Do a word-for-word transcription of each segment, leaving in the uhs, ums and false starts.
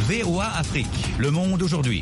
V O A Afrique, le monde aujourd'hui.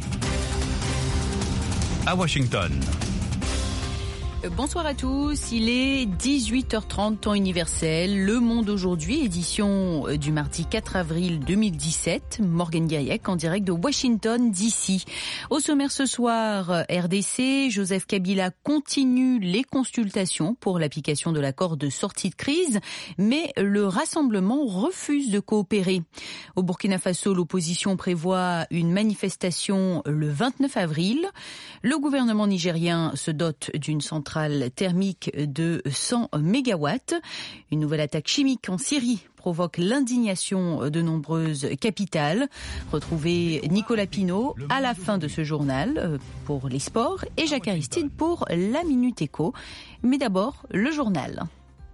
À Washington. Bonsoir à tous, il est dix-huit heures trente, temps universel. Le Monde aujourd'hui, édition du mardi quatre avril deux mille dix-sept. Morgane Guiriec en direct de Washington D C. Au sommaire ce soir, R D C, Joseph Kabila continue les consultations pour l'application de l'accord de sortie de crise, mais le rassemblement refuse de coopérer. Au Burkina Faso, l'opposition prévoit une manifestation le vingt-neuf avril. Le gouvernement nigérien se dote d'une centrale thermique de cent mégawatts. Une nouvelle attaque chimique en Syrie provoque l'indignation de nombreuses capitales. Retrouvez Nicolas Pinault à la fin de ce journal pour les sports et Jacques Aristide pour la Minute Éco. Mais d'abord, le journal.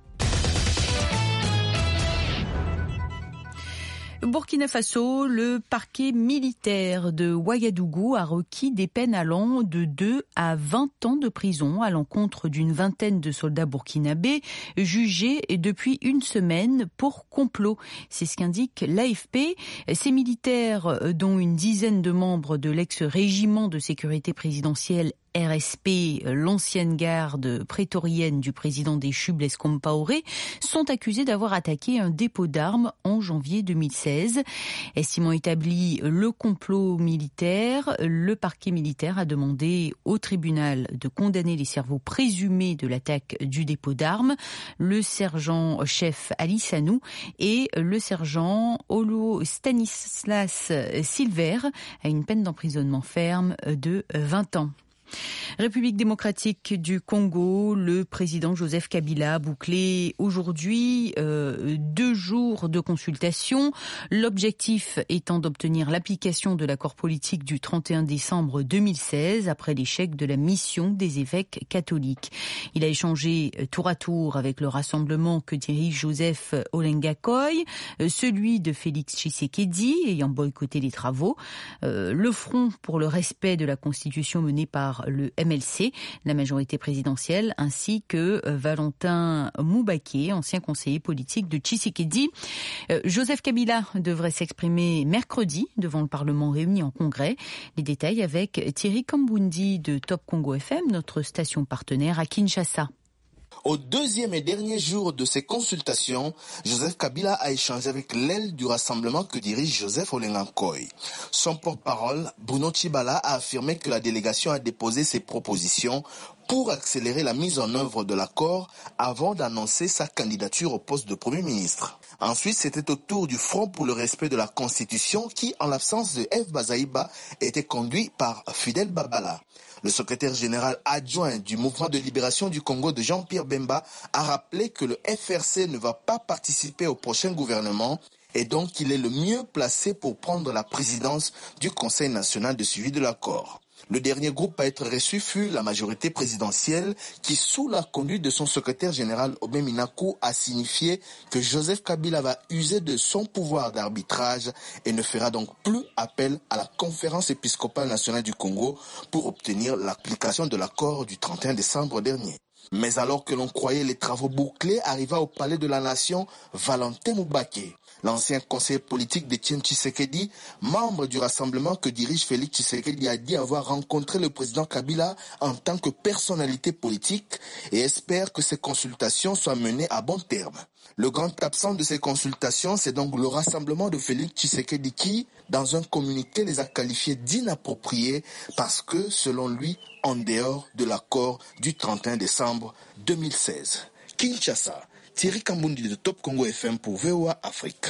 Burkina Faso, le parquet militaire de Ouagadougou a requis des peines allant de deux à vingt ans de prison à l'encontre d'une vingtaine de soldats burkinabés jugés depuis une semaine pour complot. C'est ce qu'indique l'A F P. Ces militaires, dont une dizaine de membres de l'ex-régiment de sécurité présidentielle R S P, l'ancienne garde prétorienne du président déchu Blaise Compaoré, sont accusés d'avoir attaqué un dépôt d'armes en janvier deux mille seize. Estimant établi le complot militaire, le parquet militaire a demandé au tribunal de condamner les cerveaux présumés de l'attaque du dépôt d'armes, le sergent-chef Ali Sanou et le sergent Olo Stanislas Silver, à une peine d'emprisonnement ferme de vingt ans. République démocratique du Congo, le président Joseph Kabila a bouclé aujourd'hui euh, deux jours de consultation. L'objectif étant d'obtenir l'application de l'accord politique du trente et un décembre deux mille seize après l'échec de la mission des évêques catholiques. Il a échangé tour à tour avec le rassemblement que dirige Joseph Olenga Koy, celui de Félix Tshisekedi ayant boycotté les travaux, euh, le front pour le respect de la Constitution mené par le M L C, la majorité présidentielle, ainsi que Valentin Moubaké, ancien conseiller politique de Tshisekedi. Euh, Joseph Kabila devrait s'exprimer mercredi devant le Parlement réuni en congrès. Les détails avec Thierry Kambundi de Top Congo F M, notre station partenaire à Kinshasa. Au deuxième et dernier jour de ces consultations, Joseph Kabila a échangé avec l'aile du rassemblement que dirige Joseph Olenga Koy. Son porte-parole, Bruno Tshibala, a affirmé que la délégation a déposé ses propositions pour accélérer la mise en œuvre de l'accord avant d'annoncer sa candidature au poste de Premier ministre. Ensuite, c'était au tour du Front pour le respect de la Constitution qui, en l'absence de F. Bazaïba, était conduit par Fidel Babala. Le secrétaire général adjoint du Mouvement de libération du Congo de Jean-Pierre Bemba a rappelé que le F R C ne va pas participer au prochain gouvernement et donc il est le mieux placé pour prendre la présidence du Conseil national de suivi de l'accord. Le dernier groupe à être reçu fut la majorité présidentielle qui, sous la conduite de son secrétaire général Obé Minakou, a signifié que Joseph Kabila va user de son pouvoir d'arbitrage et ne fera donc plus appel à la conférence épiscopale nationale du Congo pour obtenir l'application de l'accord du trente et un décembre dernier. Mais alors que l'on croyait les travaux bouclés, arriva au palais de la nation Valentin Moubaké. L'ancien conseiller politique d'Etienne Tshisekedi, membre du rassemblement que dirige Félix Tshisekedi, a dit avoir rencontré le président Kabila en tant que personnalité politique et espère que ces consultations soient menées à bon terme. Le grand absent de ces consultations, c'est donc le rassemblement de Félix Tshisekedi qui, dans un communiqué, les a qualifiés d'inappropriés parce que, selon lui, en dehors de l'accord du trente et un décembre deux mille seize. Kinshasa, Thierry Kambundi de Top Congo F M pour V O A Afrique.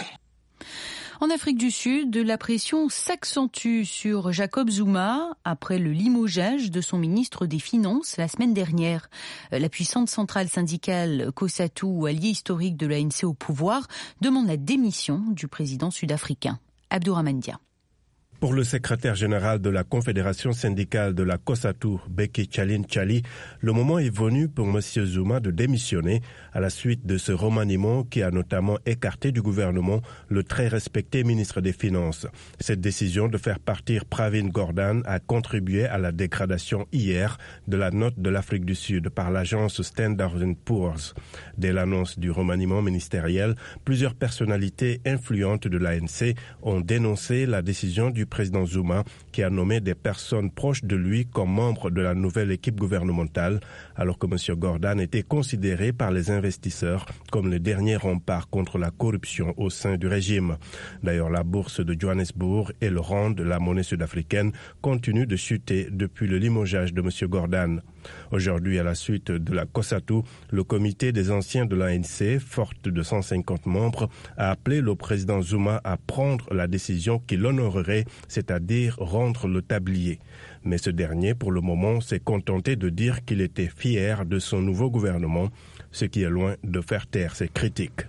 En Afrique du Sud, la pression s'accentue sur Jacob Zuma après le limogeage de son ministre des Finances la semaine dernière. La puissante centrale syndicale COSATU, allié historique de l'A N C au pouvoir, demande la démission du président sud-africain. Abdourahmane Dia. Pour le secrétaire général de la Confédération syndicale de la COSATU, Beki Tchalin Tchali, le moment est venu pour M. Zuma de démissionner à la suite de ce remaniement qui a notamment écarté du gouvernement le très respecté ministre des Finances. Cette décision de faire partir Pravin Gordhan a contribué à la dégradation hier de la note de l'Afrique du Sud par l'agence Standard and Poor's. Dès l'annonce du remaniement ministériel, plusieurs personnalités influentes de l'A N C ont dénoncé la décision du président Zuma qui a nommé des personnes proches de lui comme membres de la nouvelle équipe gouvernementale, alors que M. Gordhan était considéré par les investisseurs comme le dernier rempart contre la corruption au sein du régime. D'ailleurs, la bourse de Johannesburg et le rand, la monnaie sud-africaine, continuent de chuter depuis le limogeage de M. Gordhan. Aujourd'hui, à la suite de la COSATU, le comité des anciens de l'A N C, forte de cent cinquante membres, a appelé le président Zuma à prendre la décision qui l'honorerait, c'est-à-dire rendre le tablier. Mais ce dernier, pour le moment, s'est contenté de dire qu'il était fier de son nouveau gouvernement, ce qui est loin de faire taire ses critiques.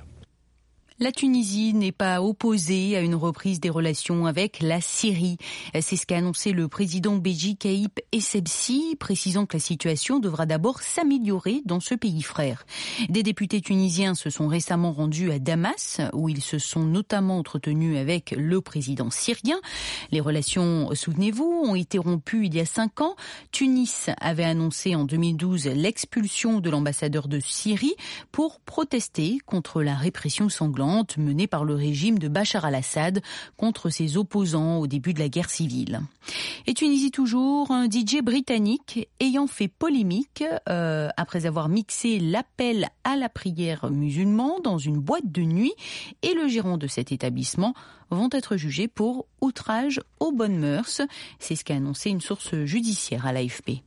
La Tunisie n'est pas opposée à une reprise des relations avec la Syrie. C'est ce qu'a annoncé le président Béji Caïd Essebsi, précisant que la situation devra d'abord s'améliorer dans ce pays frère. Des députés tunisiens se sont récemment rendus à Damas, où ils se sont notamment entretenus avec le président syrien. Les relations, souvenez-vous, ont été rompues il y a cinq ans. Tunis avait annoncé en deux mille douze l'expulsion de l'ambassadeur de Syrie pour protester contre la répression sanglante menée par le régime de Bachar al-Assad contre ses opposants au début de la guerre civile. Et Tunisie toujours, un D J britannique ayant fait polémique euh, après avoir mixé l'appel à la prière musulman dans une boîte de nuit, et le gérant de cet établissement vont être jugés pour outrage aux bonnes mœurs. C'est ce qu'a annoncé une source judiciaire à l'A F P.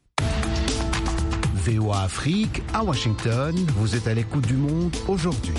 V O A Afrique, à Washington, vous êtes à l'écoute du monde aujourd'hui.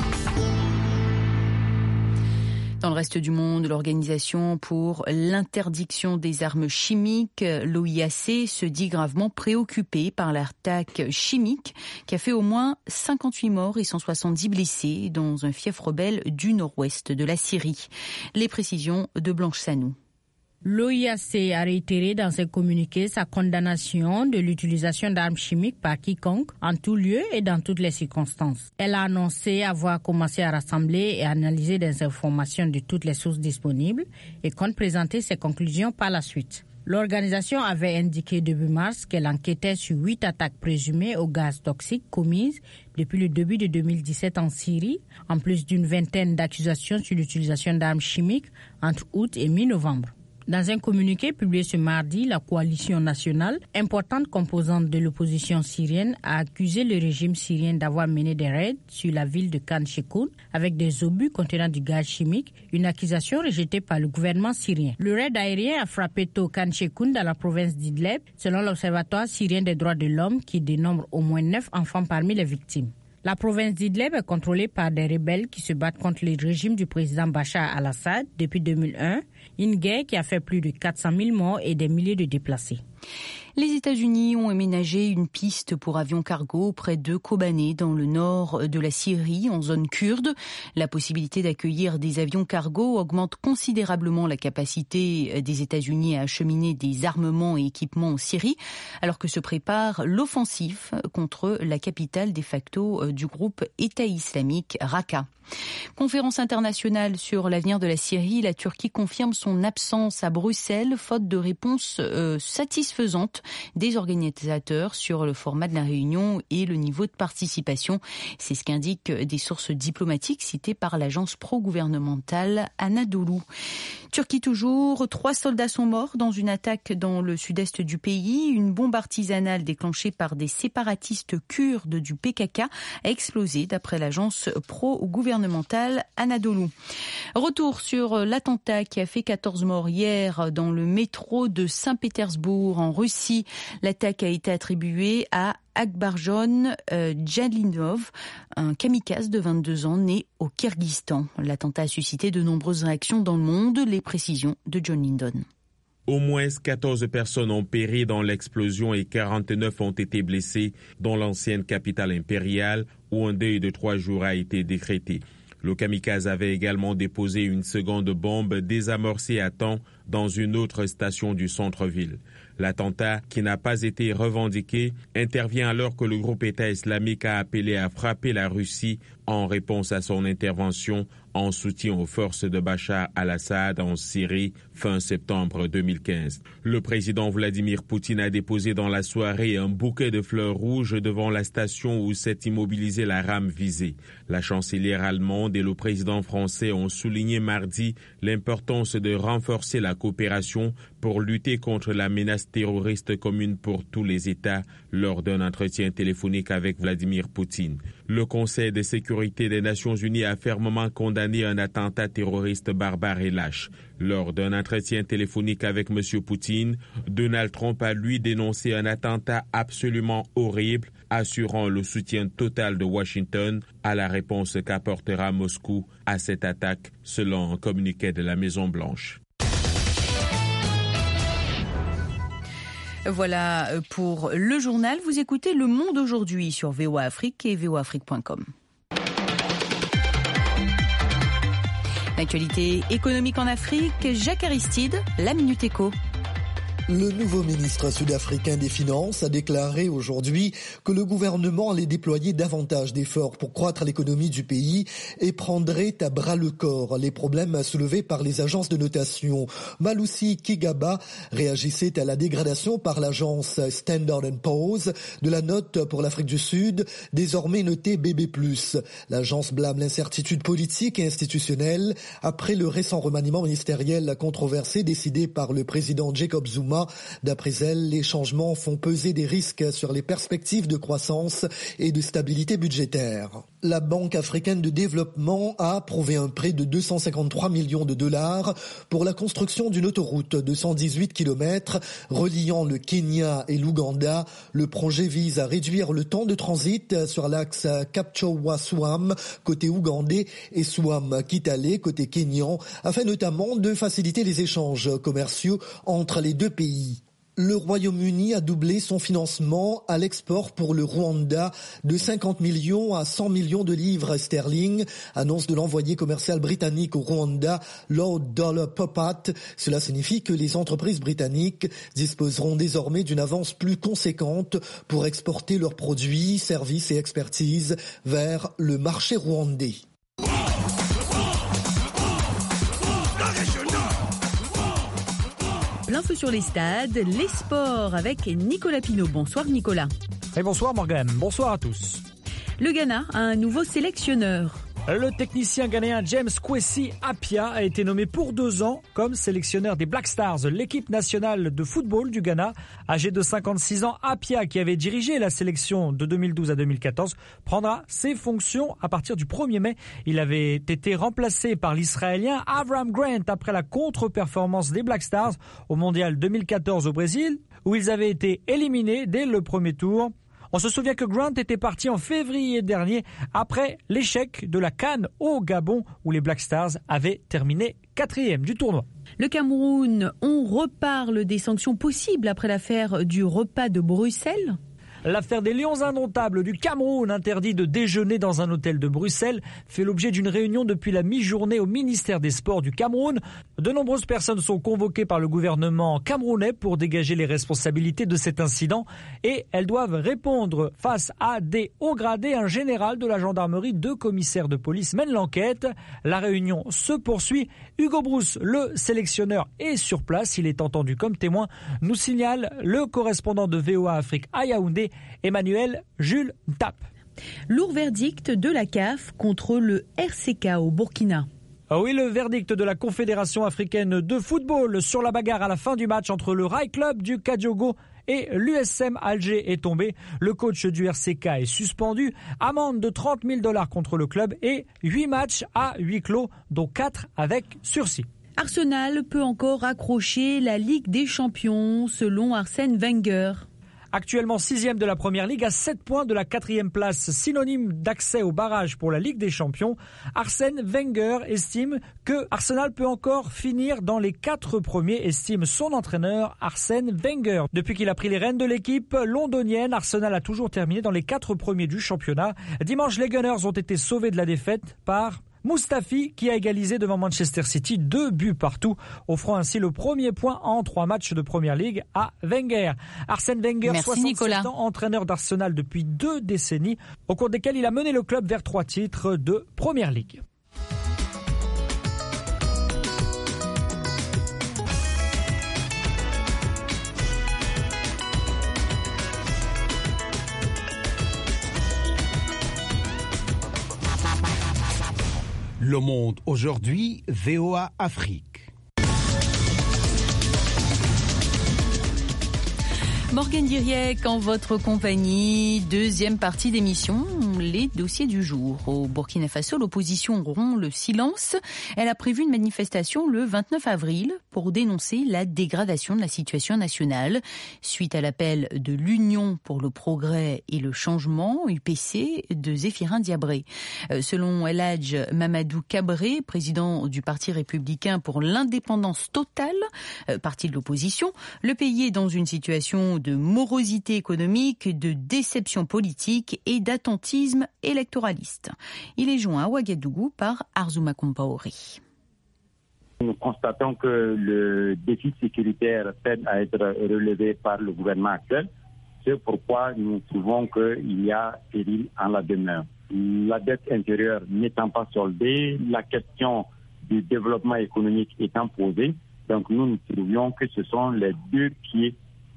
Dans le reste du monde, l'Organisation pour l'interdiction des armes chimiques, l'O I A C, se dit gravement préoccupée par l'attaque chimique qui a fait au moins cinquante-huit morts et cent soixante-dix blessés dans un fief rebelle du nord-ouest de la Syrie. Les précisions de Blanche Sanou. L'O I A C a réitéré dans ses communiqués sa condamnation de l'utilisation d'armes chimiques par quiconque, en tout lieu et dans toutes les circonstances. Elle a annoncé avoir commencé à rassembler et analyser des informations de toutes les sources disponibles et compte présenter ses conclusions par la suite. L'organisation avait indiqué début mars qu'elle enquêtait sur huit attaques présumées au gaz toxique commises depuis le début de deux mille dix-sept en Syrie, en plus d'une vingtaine d'accusations sur l'utilisation d'armes chimiques entre août et mi-novembre. Dans un communiqué publié ce mardi, la coalition nationale, importante composante de l'opposition syrienne, a accusé le régime syrien d'avoir mené des raids sur la ville de Khan Sheikhoun avec des obus contenant du gaz chimique, une accusation rejetée par le gouvernement syrien. Le raid aérien a frappé tôt Khan Sheikhoun dans la province d'Idlib, selon l'Observatoire syrien des droits de l'homme qui dénombre au moins neuf enfants parmi les victimes. La province d'Idlib est contrôlée par des rebelles qui se battent contre le régime du président Bachar al-Assad depuis deux mille un, une guerre qui a fait plus de quatre cent mille morts et des milliers de déplacés. Les États-Unis ont aménagé une piste pour avions cargo près de Kobané, dans le nord de la Syrie, en zone kurde. La possibilité d'accueillir des avions cargo augmente considérablement la capacité des États-Unis à acheminer des armements et équipements en Syrie, alors que se prépare l'offensive contre la capitale de facto du groupe État islamique, Raqqa. Conférence internationale sur l'avenir de la Syrie, la Turquie confirme son absence à Bruxelles, faute de réponse euh, satisfaisante des organisateurs sur le format de la réunion et le niveau de participation. C'est ce qu'indiquent des sources diplomatiques citées par l'agence pro-gouvernementale Anadolu. Turquie toujours, trois soldats sont morts dans une attaque dans le sud-est du pays. Une bombe artisanale déclenchée par des séparatistes kurdes du P K K a explosé d'après l'agence pro-gouvernementale Anadolu. Retour sur l'attentat qui a fait quatorze morts hier dans le métro de Saint-Pétersbourg en Russie. L'attaque a été attribuée à Akbarjon euh, Djalinov, un kamikaze de vingt-deux ans né au Kyrgyzstan. L'attentat a suscité de nombreuses réactions dans le monde. Les précisions de John Lindon. Au moins quatorze personnes ont péri dans l'explosion et quarante-neuf ont été blessées dans l'ancienne capitale impériale où un deuil de trois jours a été décrété. Le kamikaze avait également déposé une seconde bombe désamorcée à temps dans une autre station du centre-ville. L'attentat, qui n'a pas été revendiqué, intervient alors que le groupe État islamique a appelé à frapper la Russie en réponse à son intervention en soutien aux forces de Bachar al-Assad en Syrie fin septembre deux mille quinze. Le président Vladimir Poutine a déposé dans la soirée un bouquet de fleurs rouges devant la station où s'est immobilisée la rame visée. La chancelière allemande et le président français ont souligné mardi l'importance de renforcer la coopération pour lutter contre la menace terroriste commune pour tous les États lors d'un entretien téléphonique avec Vladimir Poutine. Le Conseil de sécurité des Nations Unies a fermement condamné un attentat terroriste barbare et lâche. Lors d'un entretien téléphonique avec M. Poutine, Donald Trump a lui dénoncé un attentat absolument horrible, assurant le soutien total de Washington à la réponse qu'apportera Moscou à cette attaque, selon un communiqué de la Maison-Blanche. Voilà pour le journal. Vous écoutez Le Monde aujourd'hui sur V O A Afrique et v o afrique point com. L'actualité économique en Afrique, Jacques Aristide, la Minute Éco. Le nouveau ministre sud-africain des Finances a déclaré aujourd'hui que le gouvernement allait déployer davantage d'efforts pour croître l'économie du pays et prendrait à bras le corps les problèmes soulevés par les agences de notation. Malusi Kigaba réagissait à la dégradation par l'agence Standard and Poor's de la note pour l'Afrique du Sud, désormais notée B B plus. L'agence blâme l'incertitude politique et institutionnelle après le récent remaniement ministériel controversé décidé par le président Jacob Zuma. D'après elle, les changements font peser des risques sur les perspectives de croissance et de stabilité budgétaire. La Banque africaine de développement a approuvé un prêt de deux cent cinquante-trois millions de dollars pour la construction d'une autoroute de cent dix-huit kilomètres reliant le Kenya et l'Ouganda. Le projet vise à réduire le temps de transit sur l'axe Kapchowa-Souam côté ougandais et Souam-Kitale côté kenyan, afin notamment de faciliter les échanges commerciaux entre les deux pays. Le Royaume-Uni a doublé son financement à l'export pour le Rwanda de cinquante millions à cent millions de livres sterling, annonce de l'envoyé commercial britannique au Rwanda, Lord Dollar Popat. Cela signifie que les entreprises britanniques disposeront désormais d'une avance plus conséquente pour exporter leurs produits, services et expertises vers le marché rwandais. Plein feu sur les stades, les sports avec Nicolas Pinault. Bonsoir Nicolas. Et bonsoir Morgane, bonsoir à tous. Le Ghana a un nouveau sélectionneur. Le technicien ghanéen James Kwesi Appiah a été nommé pour deux ans comme sélectionneur des Black Stars, l'équipe nationale de football du Ghana. Âgé de cinquante-six ans, Appiah, qui avait dirigé la sélection de deux mille douze à deux mille quatorze, prendra ses fonctions à partir du premier mai. Il avait été remplacé par l'Israélien Avram Grant après la contre-performance des Black Stars au Mondial deux mille quatorze au Brésil, où ils avaient été éliminés dès le premier tour. On se souvient que Grant était parti en février dernier après l'échec de la CAN au Gabon où les Black Stars avaient terminé quatrième du tournoi. Le Cameroun, on reparle des sanctions possibles après l'affaire du repas de Bruxelles ? L'affaire des Lions indomptables du Cameroun, interdit de déjeuner dans un hôtel de Bruxelles, fait l'objet d'une réunion depuis la mi-journée au ministère des Sports du Cameroun. De nombreuses personnes sont convoquées par le gouvernement camerounais pour dégager les responsabilités de cet incident et elles doivent répondre face à des hauts gradés. Un général de la gendarmerie, deux commissaires de police mènent l'enquête. La réunion se poursuit. Hugo Brousse, le sélectionneur, est sur place. Il est entendu comme témoin, nous signale le correspondant de V O A Afrique à Yaoundé, Emmanuel Jules Ntap. Lourd verdict de la C A F contre le R C K au Burkina. Ah oui, le verdict de la Confédération africaine de football sur la bagarre à la fin du match entre le Rail Club du Kadiogo et l'U S M Alger est tombé. Le coach du R C K est suspendu. Amende de trente mille dollars contre le club et huit matchs à huis clos, dont quatre avec sursis. Arsenal peut encore accrocher la Ligue des Champions selon Arsène Wenger. Actuellement sixième de la Première Ligue, à sept points de la quatrième place, synonyme d'accès au barrage pour la Ligue des Champions. Arsène Wenger estime que Arsenal peut encore finir dans les quatre premiers, estime son entraîneur Arsène Wenger. Depuis qu'il a pris les rênes de l'équipe londonienne, Arsenal a toujours terminé dans les quatre premiers du championnat. Dimanche, les Gunners ont été sauvés de la défaite par Mustafi qui a égalisé devant Manchester City, deux buts partout, offrant ainsi le premier point en trois matchs de Première Ligue à Wenger. Arsène Wenger, soixante-sept ans, entraîneur d'Arsenal depuis deux décennies, au cours desquelles il a mené le club vers trois titres de Première Ligue. Le Monde aujourd'hui, V O A Afrique. Morgane Diriec en votre compagnie, deuxième partie d'émission, les dossiers du jour. Au Burkina Faso, l'opposition rompt le silence. Elle a prévu une manifestation le vingt-neuf avril pour dénoncer la dégradation de la situation nationale. Suite à l'appel de l'Union pour le progrès et le changement, U P C, de Zéphirin Diabré. Selon El Hadj Mamadou Cabré, président du Parti républicain pour l'indépendance totale, parti de l'opposition, le pays est dans une situation de morosité économique, de déception politique et d'attentisme électoraliste. Il est joint à Ouagadougou par Arzouma Kompaori. Nous constatons que le défi sécuritaire peine à être relevé par le gouvernement actuel. C'est pourquoi nous trouvons qu'il y a péril en la demeure. La dette intérieure n'étant pas soldée, la question du développement économique étant posée, donc nous nous trouvions que ce sont les deux pieds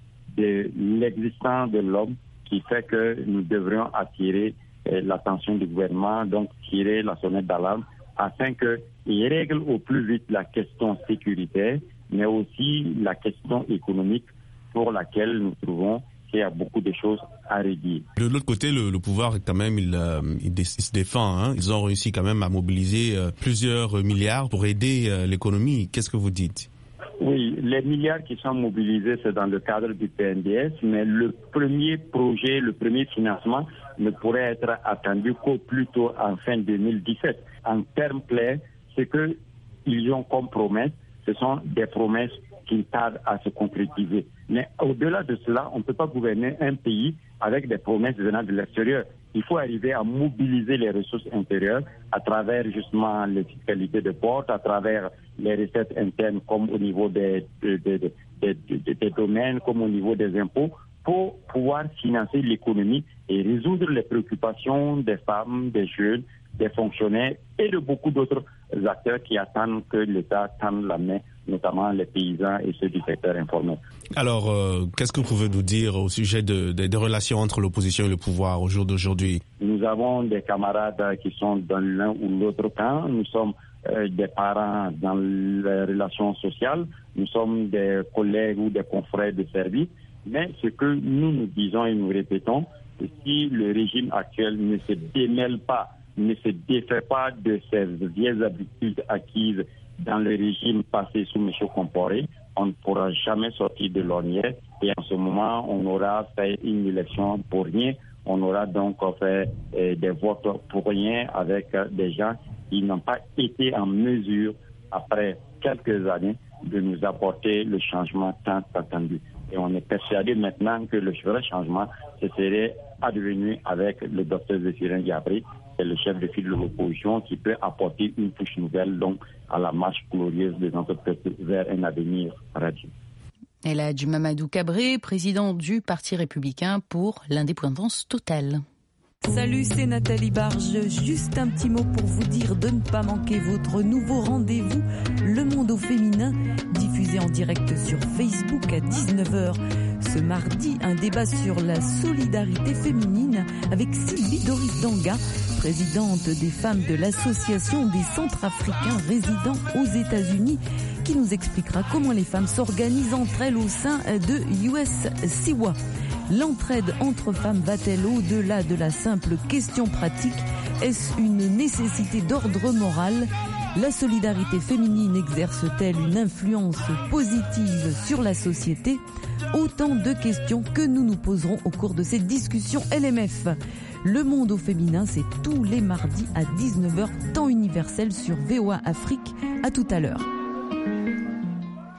de l'existence de l'homme qui fait que nous devrions attirer eh, l'attention du gouvernement, donc tirer la sonnette d'alarme afin qu'il règle au plus vite la question sécuritaire, mais aussi la question économique pour laquelle nous trouvons qu'il y a beaucoup de choses à réduire. De l'autre côté, le, le pouvoir, quand même, il, euh, il, il se défend. Hein. Ils ont réussi quand même à mobiliser euh, plusieurs milliards pour aider euh, l'économie. Qu'est-ce que vous dites ? Oui, les milliards qui sont mobilisés, c'est dans le cadre du P N D S, mais le premier projet, le premier financement ne pourrait être attendu qu'au plus tôt en fin deux mille dix-sept. En termes clairs, ce qu'ils ont comme promesse, ce sont des promesses qui tardent à se concrétiser. Mais au-delà de cela, on ne peut pas gouverner un pays avec des promesses venant de l'extérieur. Il faut arriver à mobiliser les ressources intérieures à travers justement les fiscalités de porte, à travers les recettes internes comme au niveau des, des, des, des, des, des domaines, comme au niveau des impôts, pour pouvoir financer l'économie et résoudre les préoccupations des femmes, des jeunes, des fonctionnaires et de beaucoup d'autres acteurs qui attendent que l'État tende la main, notamment les paysans et ceux du secteur informel. Alors, euh, qu'est-ce que vous pouvez nous dire au sujet de, de, des relations entre l'opposition et le pouvoir au jour d'aujourd'hui? Nous avons des camarades qui sont dans l'un ou l'autre camp. Nous sommes euh, des parents dans les relations sociales. Nous sommes des collègues ou des confrères de service. Mais ce que nous nous disons et nous répétons, c'est que si le régime actuel ne se démêle pas, ne se défait pas de ces vieilles habitudes acquises dans le régime passé sous M. Compaoré, on ne pourra jamais sortir de l'ornière. Et en ce moment, on aura fait une élection pour rien. On aura donc fait euh, des votes pour rien avec euh, des gens qui n'ont pas été en mesure, après quelques années, de nous apporter le changement tant attendu. Et on est persuadé maintenant que le vrai changement, ce serait advenu avec le docteur Zéphirin Diabré, c'est le chef de file de l'opposition qui peut apporter une touche nouvelle donc à la marche glorieuse des entreprises vers un avenir radieux. El Hadj Mamadou Cabré, président du Parti républicain pour l'indépendance totale. Salut, c'est Nathalie Barge. Juste un petit mot pour vous dire de ne pas manquer votre nouveau rendez-vous, Le Monde au féminin, diffusé en direct sur Facebook à dix-neuf heures. Ce mardi, un débat sur la solidarité féminine avec Sylvie Doris Danga, présidente des femmes de l'Association des Centrafricains résidant aux États-Unis, qui nous expliquera comment les femmes s'organisent entre elles au sein de U S C W A. L'entraide entre femmes va-t-elle au-delà de la simple question pratique? Est-ce une nécessité d'ordre moral? La solidarité féminine exerce-t-elle une influence positive sur la société? Autant de questions que nous nous poserons au cours de cette discussion L M F. Le Monde au féminin, c'est tous les mardis à dix-neuf heures, temps universel sur V O A Afrique. À tout à l'heure.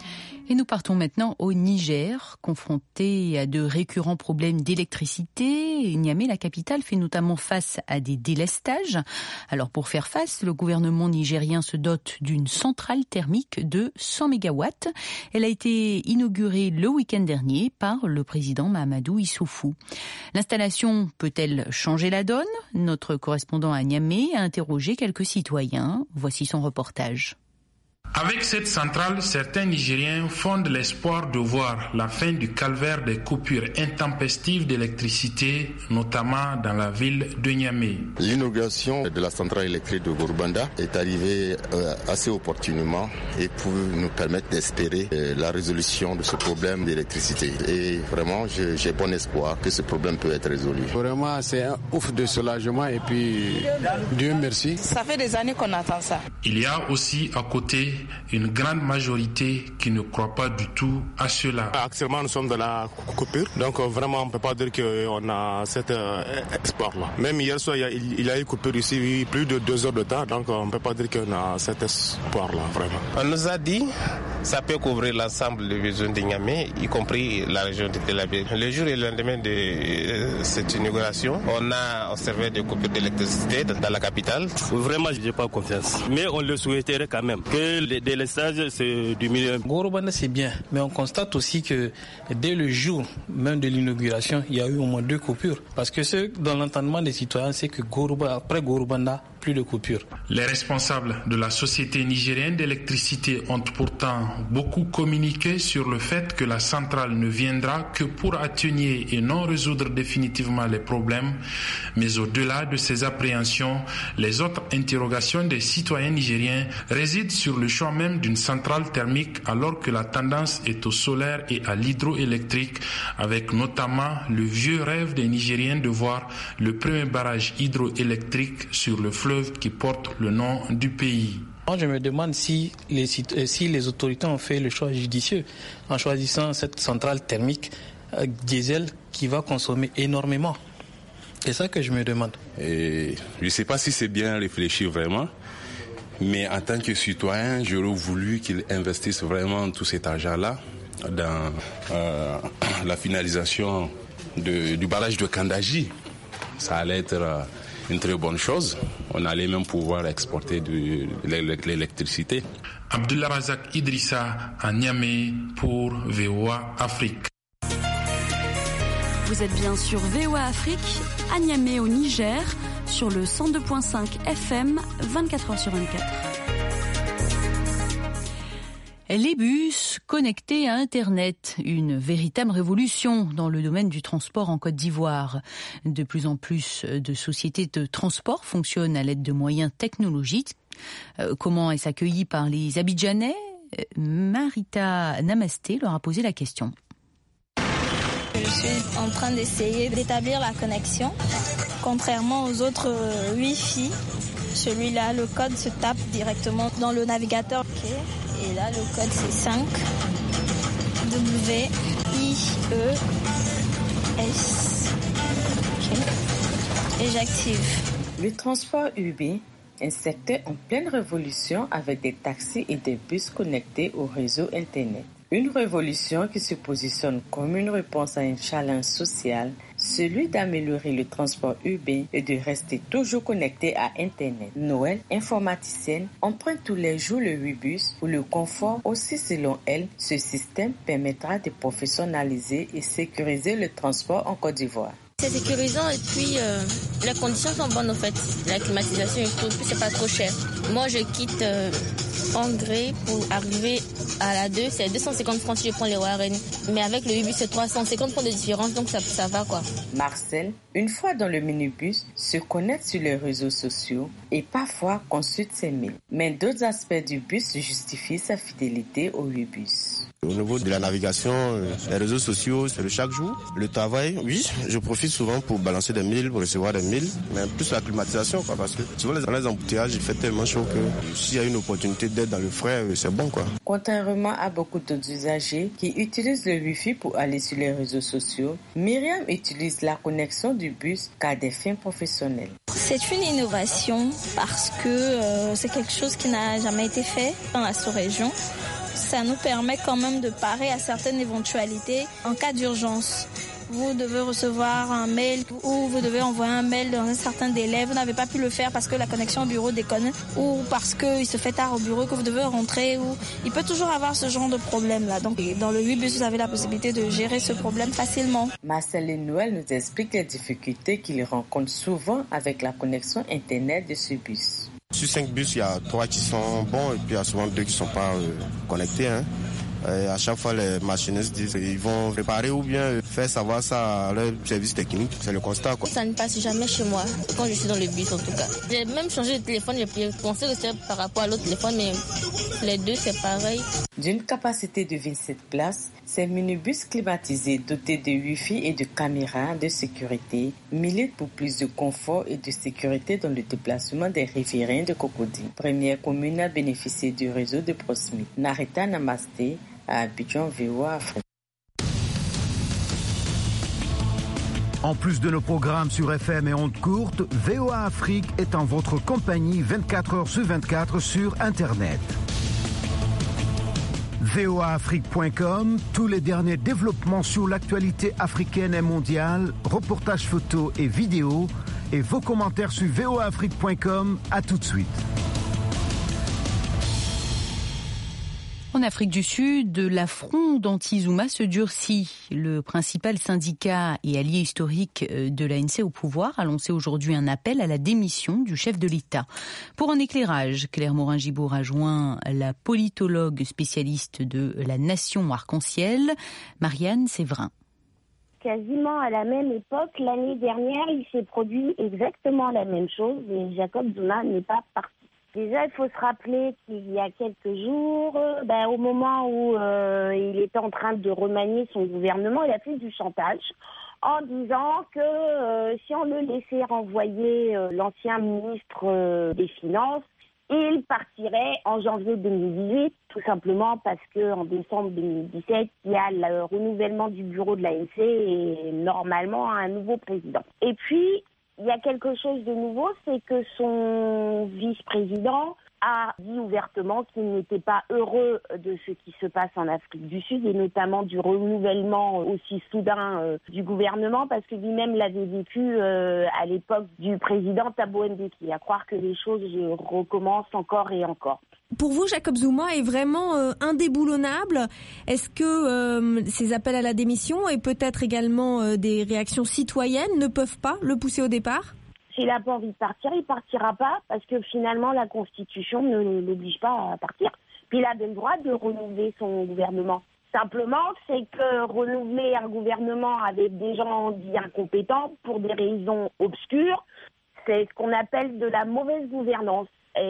Et nous partons maintenant au Niger, confronté à de récurrents problèmes d'électricité. Niamey, la capitale, fait notamment face à des délestages. Alors pour faire face, le gouvernement nigérien se dote d'une centrale thermique de cent mégawatts. Elle a été inaugurée le week-end dernier par le président Mahamadou Issoufou. L'installation peut-elle changer la donne ? Notre correspondant à Niamey a interrogé quelques citoyens. Voici son reportage. Avec cette centrale, certains Nigériens fondent l'espoir de voir la fin du calvaire des coupures intempestives d'électricité, notamment dans la ville de Niamey. L'inauguration de la centrale électrique de Gorubanda est arrivée euh, assez opportunément et pour nous permettre d'espérer euh, la résolution de ce problème d'électricité. Et vraiment, je, j'ai bon espoir que ce problème peut être résolu. Vraiment, c'est un ouf de soulagement et puis Dieu merci. Ça fait des années qu'on attend ça. Il y a aussi à côté une grande majorité qui ne croit pas du tout à cela. Actuellement, nous sommes dans la coupure, donc vraiment, on ne peut pas dire qu'on a cet euh, espoir-là. Même hier soir, il y, a, il y a eu coupure ici, plus de deux heures de temps, donc on ne peut pas dire qu'on a cet espoir-là, vraiment. On nous a dit que ça peut couvrir l'ensemble des besoins de Niamey, y compris la région de Tel Aviv. Le jour et le lendemain de euh, cette inauguration, on a observé des coupures d'électricité dans la capitale. Vraiment, je n'ai pas confiance, mais on le souhaiterait quand même. Que les délestages, c'est du milieu. Gorubanda, c'est bien, mais on constate aussi que dès le jour même de l'inauguration, il y a eu au moins deux coupures. Parce que ce, dans l'entendement des citoyens, c'est que Gorubanda, après Gorubanda, plus de coupures. Les responsables de la Société nigérienne d'électricité ont pourtant beaucoup communiqué sur le fait que la centrale ne viendra que pour atténuer et non résoudre définitivement les problèmes. Mais au-delà de ces appréhensions, les autres interrogations des citoyens nigériens résident sur le choix même d'une centrale thermique alors que la tendance est au solaire et à l'hydroélectrique, avec notamment le vieux rêve des Nigériens de voir le premier barrage hydroélectrique sur le fleuve qui porte le nom du pays. Moi, je me demande si les, si les autorités ont fait le choix judicieux en choisissant cette centrale thermique euh, diesel qui va consommer énormément. C'est ça que je me demande. Et je ne sais pas si c'est bien réfléchi vraiment, mais en tant que citoyen, j'aurais voulu qu'ils investissent vraiment tout cet argent-là dans euh, la finalisation de, du barrage de Kandaji. Ça allait être euh, une très bonne chose. On allait même pouvoir exporter de l'électricité. Abdullah Razak Idrissa à Niamey pour V O A Afrique. Vous êtes bien sur V O A Afrique, à Niamey au Niger, sur le cent deux virgule cinq F M, vingt-quatre heures sur vingt-quatre. Les bus connectés à Internet, une véritable révolution dans le domaine du transport en Côte d'Ivoire. De plus en plus de sociétés de transport fonctionnent à l'aide de moyens technologiques. Euh, comment est-ce accueilli par les Abidjanais ? Marita Namasté leur a posé la question. Je suis en train d'essayer d'établir la connexion. Contrairement aux autres euh, Wi-Fi, celui-là, le code se tape directement dans le navigateur. Okay. Et là, le code, c'est cinq W I E S. Okay. Et j'active. Le transport urbain, un secteur en pleine révolution avec des taxis et des bus connectés au réseau Internet. Une révolution qui se positionne comme une réponse à un challenge social, celui d'améliorer le transport urbain et de rester toujours connecté à Internet. Noël, informaticienne, emprunte tous les jours le Webus pour le confort. Aussi, selon elle, ce système permettra de professionnaliser et sécuriser le transport en Côte d'Ivoire. C'est sécurisant et puis euh, les conditions sont bonnes en fait. La climatisation et tout, puis c'est pas trop cher. Moi je quitte euh, Angré pour arriver à la deux, c'est deux cent cinquante francs si je prends les Warren. Mais avec le minibus c'est trois cent cinquante francs de différence, donc ça, ça va quoi. Marcel, une fois dans le minibus, se connecte sur les réseaux sociaux et parfois consulte ses mails. Mais d'autres aspects du bus justifient sa fidélité au Webus. Au niveau de la navigation, les réseaux sociaux, c'est le chaque jour. Le travail, oui, je profite souvent pour balancer des mails, pour recevoir des mails, mais plus la climatisation, quoi, parce que souvent les années embouteillages, il fait tellement chaud que s'il y a une opportunité d'être dans le frais, c'est bon, quoi. Contrairement à beaucoup d'autres usagers qui utilisent le Wi-Fi pour aller sur les réseaux sociaux, Myriam utilise la connexion du bus qu'à des fins professionnelles. C'est une innovation parce que euh, c'est quelque chose qui n'a jamais été fait dans la sous-région. ça nous permet quand même de parer à certaines éventualités en cas d'urgence. Vous devez recevoir un mail ou vous devez envoyer un mail dans un certain délai. Vous n'avez pas pu le faire parce que la connexion au bureau déconne ou parce qu'il se fait tard au bureau que vous devez rentrer. Ou... Il peut toujours avoir ce genre de problème-là. Donc, dans le huit bus, vous avez la possibilité de gérer ce problème facilement. Marcel et Noël nous explique les difficultés qu'il rencontre souvent avec la connexion Internet de ce bus. Sur cinq bus, il y a trois qui sont bons et puis il y a souvent deux qui ne sont pas euh, connectés. Hein. Et à chaque fois, les machinistes disent qu'ils vont réparer ou bien faire savoir ça à leur service technique. C'est le constat, quoi. Ça ne passe jamais chez moi, quand je suis dans le bus en tout cas. J'ai même changé de téléphone, j'ai pensé que c'était par rapport à l'autre téléphone, mais les deux, c'est pareil. D'une capacité de vingt-sept places, ces minibus climatisés dotés de Wi-Fi et de caméras de sécurité militent pour plus de confort et de sécurité dans le déplacement des riverains de Cocody. Première commune à bénéficier du réseau de proximité. Narita Namasté, à Abidjan, V O A Afrique. En plus de nos programmes sur F M et ondes courtes, V O A Afrique est en votre compagnie vingt-quatre heures sur vingt-quatre sur Internet. V O A Afrique point com, tous les derniers développements sur l'actualité africaine et mondiale, reportages photos et vidéos, et vos commentaires sur V O A Afrique point com. À tout de suite. En Afrique du Sud, la fronde anti-Zuma se durcit. Le principal syndicat et allié historique de l'A N C au pouvoir a lancé aujourd'hui un appel à la démission du chef de l'État. Pour un éclairage, Claire Morin-Gibour a joint la politologue spécialiste de la Nation Arc-en-Ciel, Marianne Séverin. Quasiment à la même époque, l'année dernière, il s'est produit exactement la même chose, mais Jacob Zuma n'est pas parti. Déjà, il faut se rappeler qu'il y a quelques jours, ben, au moment où euh, il était en train de remanier son gouvernement, il a fait du chantage en disant que euh, si on le laissait renvoyer euh, l'ancien ministre euh, des Finances, il partirait en janvier deux mille dix-huit, tout simplement parce qu'en décembre deux mille dix-sept, il y a le renouvellement du bureau de l'A N C et normalement un nouveau président. Et puis, il y a quelque chose de nouveau, c'est que son vice-président a dit ouvertement qu'il n'était pas heureux de ce qui se passe en Afrique du Sud et notamment du renouvellement aussi soudain euh, du gouvernement parce que lui-même l'avait vécu euh, à l'époque du président Thabo Mbeki, à croire que les choses recommencent encore et encore. Pour vous, Jacob Zuma est vraiment euh, indéboulonnable. Est-ce que euh, ces appels à la démission et peut-être également euh, des réactions citoyennes ne peuvent pas le pousser au départ ? S'il n'a pas envie de partir, il partira pas parce que finalement la Constitution ne l'oblige pas à partir. Puis il a le droit de renouveler son gouvernement. Simplement, c'est que renouveler un gouvernement avec des gens dits incompétents pour des raisons obscures, c'est ce qu'on appelle de la mauvaise gouvernance.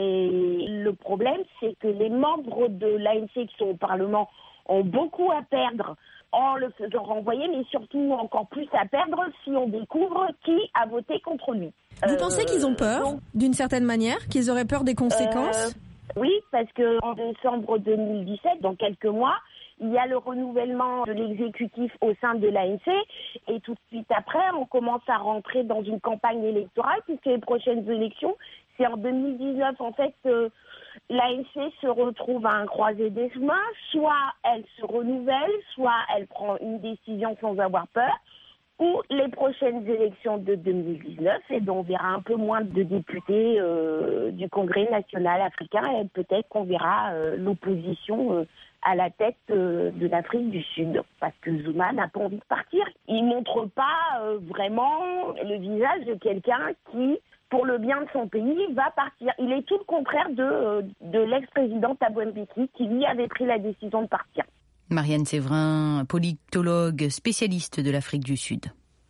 Et le problème, c'est que les membres de l'A N C qui sont au Parlement ont beaucoup à perdre en le faisant renvoyer, mais surtout encore plus à perdre si on découvre qui a voté contre lui. Vous euh, pensez qu'ils ont peur, donc, d'une certaine manière, qu'ils auraient peur des conséquences ? euh, Oui, parce qu'en décembre deux mille dix-sept, dans quelques mois, il y a le renouvellement de l'exécutif au sein de l'A N C et tout de suite après, on commence à rentrer dans une campagne électorale puisque les prochaines élections, c'est en deux mille dix-neuf. En fait, euh, l'A N C se retrouve à un croisé des chemins. Soit elle se renouvelle, soit elle prend une décision sans avoir peur, ou les prochaines élections de deux mille dix-neuf, et donc on verra un peu moins de députés euh, du Congrès national africain et peut-être qu'on verra euh, l'opposition euh, à la tête euh, de l'Afrique du Sud, parce que Zuma n'a pas envie de partir. Il montre pas euh, vraiment le visage de quelqu'un qui, pour le bien de son pays, va partir. Il est tout le contraire de, euh, de l'ex-président Thabo Mbeki, qui lui avait pris la décision de partir. Marianne Séverin, politologue spécialiste de l'Afrique du Sud.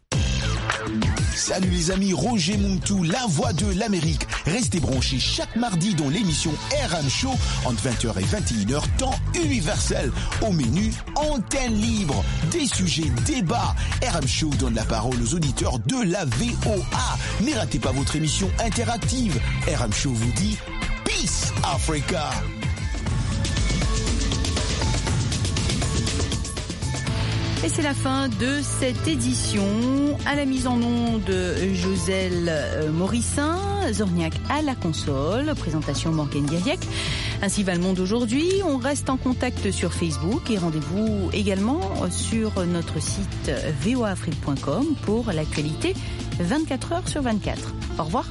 Salut les amis, Roger Montou, la voix de l'Amérique. Restez branchés chaque mardi dans l'émission R M Show entre vingt heures et vingt et une heures, temps universel. Au menu, antenne libre, des sujets, débats. R M Show donne la parole aux auditeurs de la V O A. Ne ratez pas votre émission interactive. R M Show vous dit Peace Africa. Et c'est la fin de cette édition. À la mise en onde, Joselle Morissin, Zorniak à la console, présentation Morgane Guériec. Ainsi va le monde aujourd'hui. On reste en contact sur Facebook et rendez-vous également sur notre site v o a afrique point com pour l'actualité vingt-quatre heures sur vingt-quatre. Au revoir.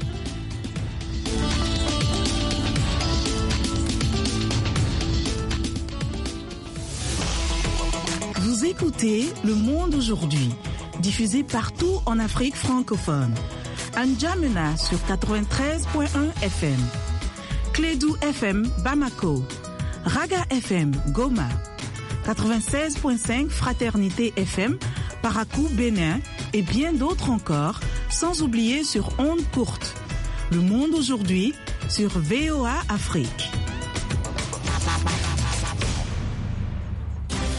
Vous écoutez Le Monde aujourd'hui, diffusé partout en Afrique francophone. N'Djamena sur quatre-vingt-treize point un F M. Clédou F M Bamako. Raga F M Goma. quatre-vingt-seize point cinq Fraternité F M Parakou Bénin et bien d'autres encore, sans oublier sur ondes courtes. Le Monde aujourd'hui sur V O A Afrique.